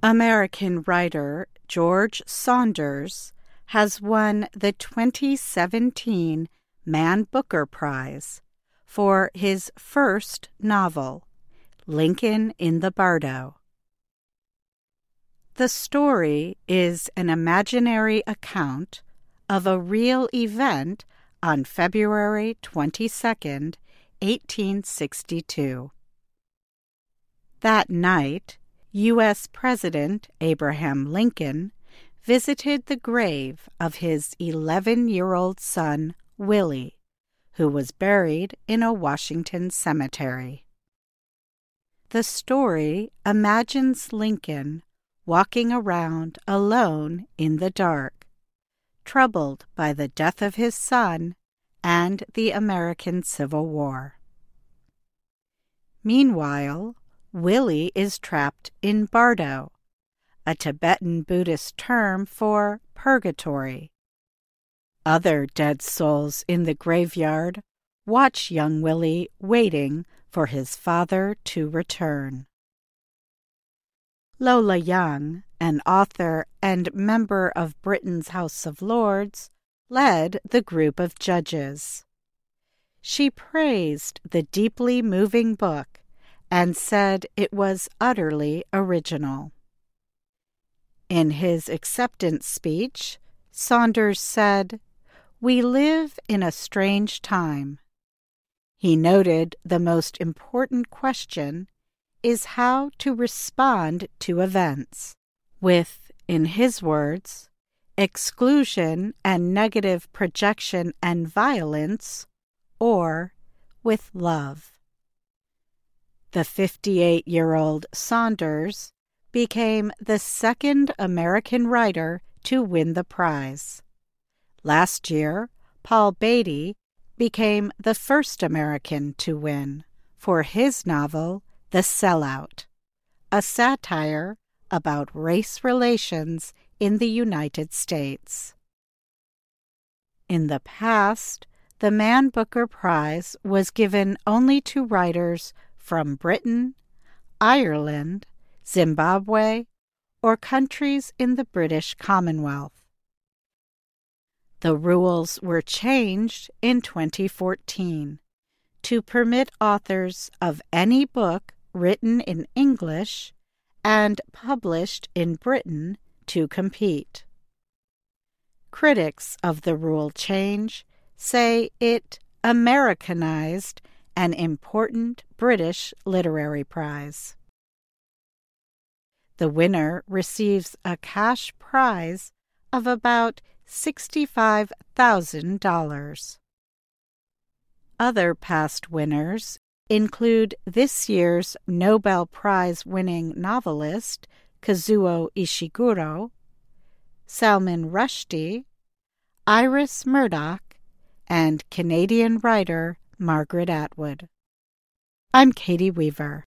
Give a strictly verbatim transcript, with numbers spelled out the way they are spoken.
American writer George Saunders has won the twenty seventeen Man Booker Prize for his first novel, Lincoln in the Bardo. The story is an imaginary account of a real event on February twenty-second, eighteen sixty-two. That night, U S President Abraham Lincoln visited the grave of his eleven-year-old son, Willie, who was buried in a Washington cemetery. The story imagines Lincoln walking around alone in the dark, troubled by the death of his son and the American Civil War. Meanwhile, Willie is trapped in Bardo, a Tibetan Buddhist term for purgatory. Other dead souls in the graveyard watch young Willie waiting for his father to return. Lola Young, an author and member of Britain's House of Lords, led the group of judges. She praised the deeply moving book and said it was utterly original. In his acceptance speech, Saunders said, "We live in a strange time." He noted the most important question is how to respond to events with, in his words, exclusion and negative projection and violence, or with love. The fifty-eight-year-old Saunders became the second American writer to win the prize. Last year, Paul Beatty became the first American to win for his novel, The Sellout, a satire about race relations in the United States. In the past, the Man Booker Prize was given only to writers from Britain, Ireland, Zimbabwe, or countries in the British Commonwealth. The rules were changed in twenty fourteen to permit authors of any book written in English and published in Britain to compete. Critics of the rule change say it Americanized an important British literary prize. The winner receives a cash prize of about sixty-five thousand dollars. Other past winners include this year's Nobel Prize-winning novelist Kazuo Ishiguro, Salman Rushdie, Iris Murdoch, and Canadian writer Margaret Atwood. I'm Katie Weaver.